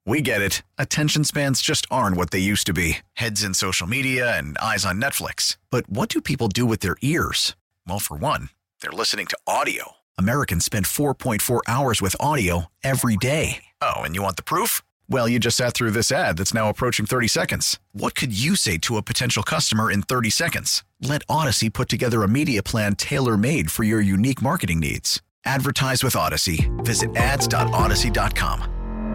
We get it. Attention spans just aren't what they used to be. Heads in social media and eyes on Netflix. But what do people do with their ears? Well, for one, they're listening to audio. Americans spend 4.4 hours with audio every day. Oh, and you want the proof? Well, you just sat through this ad that's now approaching 30 seconds. What could you say to a potential customer in 30 seconds? Let Odyssey put together a media plan tailor-made for your unique marketing needs. Advertise with Odyssey. Visit ads.odyssey.com.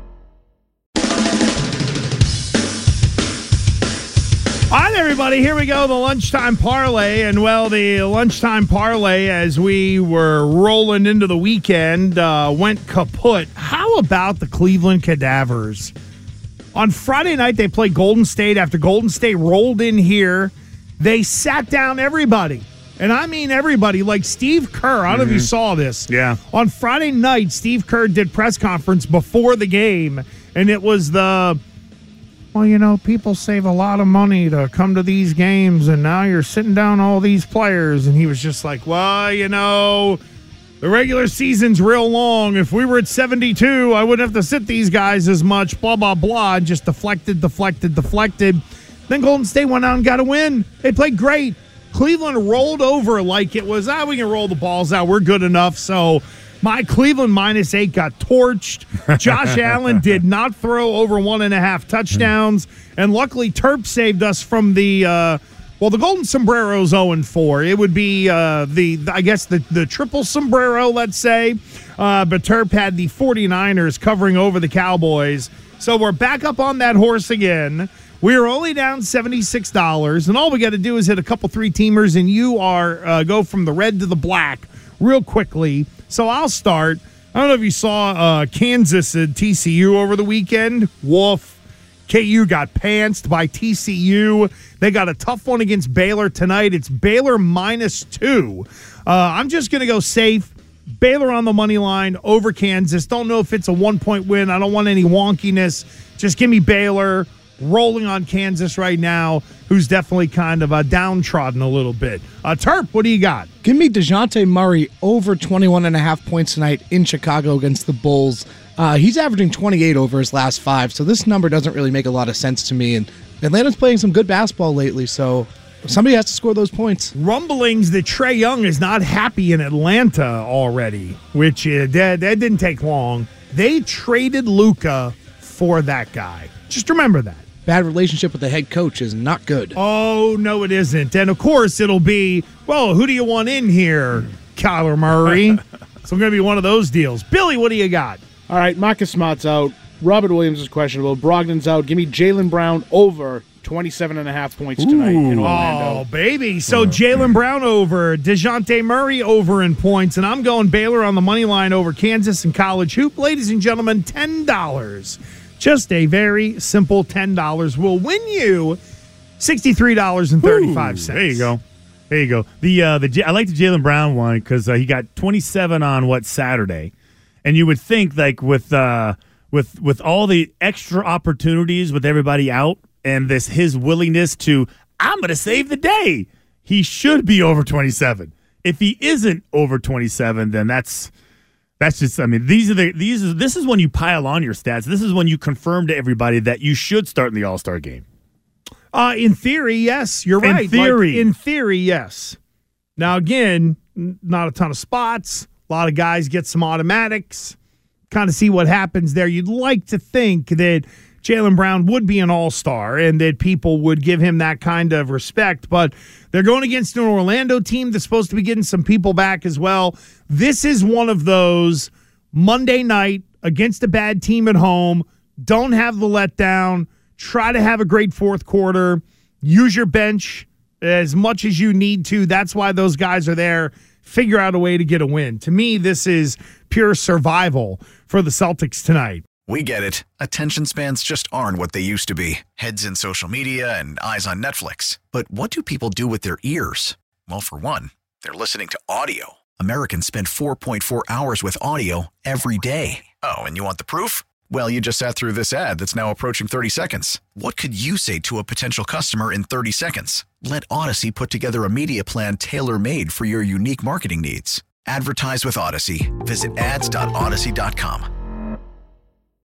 All right, everybody, here we go, the lunchtime parlay. And, well, the lunchtime parlay, as we were rolling into the weekend, went kaput. How about the Cleveland Cadavers? On Friday night, they played Golden State. After Golden State rolled in here, they sat down everybody. And I mean everybody, like Steve Kerr. I don't know if you saw this. Yeah. On Friday night, Steve Kerr did press conference before the game, and it was the... Well, you know, people save a lot of money to come to these games, and now you're sitting down all these players. And he was just like, well, you know, the regular season's real long. If we were at 72, I wouldn't have to sit these guys as much, blah, blah, blah, and just deflected. Then Golden State went out and got a win. They played great. Cleveland rolled over like it was, we can roll the balls out. We're good enough. So my Cleveland -8 got torched. Josh Allen did not throw over 1.5 touchdowns. And luckily, Terp saved us from the Golden Sombrero's 0-4. It would be the triple sombrero, let's say. But Terp had the 49ers covering over the Cowboys. So we're back up on that horse again. We are only down $76, and all we got to do is hit a couple three-teamers, and you are go from the red to the black real quickly. So I'll start. I don't know if you saw Kansas at TCU over the weekend. Woof. KU got pantsed by TCU. They got a tough one against Baylor tonight. It's Baylor -2. I'm just going to go safe. Baylor on the money line over Kansas. Don't know if it's a 1-point win. I don't want any wonkiness. Just give me Baylor. Rolling on Kansas right now, who's definitely kind of downtrodden a little bit. Terp, what do you got? Give me DeJounte Murray over 21.5 points tonight in Chicago against the Bulls. He's averaging 28 over his last 5, so this number doesn't really make a lot of sense to me. And Atlanta's playing some good basketball lately, so somebody has to score those points. Rumblings that Trae Young is not happy in Atlanta already, which that didn't take long. They traded Luka for that guy. Just remember that. Bad relationship with the head coach is not good. Oh, no, it isn't. And, of course, it'll be, well, who do you want in here, Kyler Murray? So it's going to be one of those deals. Billy, what do you got? All right, Marcus Smart's out. Robert Williams is questionable. Brogdon's out. Give me Jaylen Brown over 27.5 points tonight in Orlando. Oh, baby. So Jaylen Brown over, DeJounte Murray over in points, and I'm going Baylor on the money line over Kansas and College Hoop. Ladies and gentlemen, $10. Just a very simple $10 will win you $63.35. There you go. I like the Jaylen Brown one because he got 27 on Saturday, and you would think like with all the extra opportunities with everybody out and his willingness to I'm going to save the day, he should be over 27. If he isn't over 27, then that's just, this is when you pile on your stats. This is when you confirm to everybody that you should start in the All-Star game. In theory, yes. You're right. In theory, yes. Now, again, not a ton of spots. A lot of guys get some automatics. Kind of see what happens there. You'd like to think that Jaylen Brown would be an all-star and that people would give him that kind of respect, but they're going against an Orlando team that's supposed to be getting some people back as well. This is one of those Monday night against a bad team at home, don't have the letdown, try to have a great fourth quarter, use your bench as much as you need to. That's why those guys are there. Figure out a way to get a win. To me, this is pure survival for the Celtics tonight. We get it. Attention spans just aren't what they used to be. Heads in social media and eyes on Netflix. But what do people do with their ears? Well, for one, they're listening to audio. Americans spend 4.4 hours with audio every day. Oh, and you want the proof? Well, you just sat through this ad that's now approaching 30 seconds. What could you say to a potential customer in 30 seconds? Let Odyssey put together a media plan tailor-made for your unique marketing needs. Advertise with Odyssey. Visit ads.odyssey.com.